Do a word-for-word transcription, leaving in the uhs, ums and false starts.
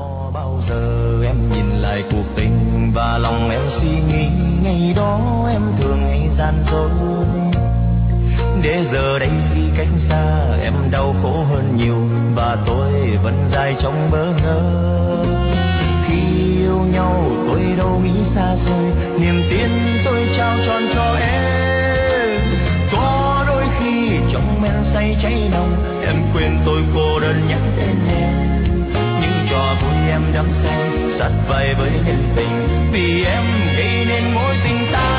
Có bao giờ em nhìn lại cuộc tình và lòng em suy nghĩ ngày đó em thường hay gian dối, để giờ đây khi cách xa em đau khổ hơn nhiều và tôi vẫn dài trong bỡ ngỡ. Khi yêu nhau tôi đâu nghĩ xa xôi, niềm tin tôi trao tròn cho em. Có đôi khi trong men say cháy lòng em quên tôi cô đơn nhắc tên em. Những trò vui em đắm say sát vai với nhân tình, vì em gây nên mối tình ta.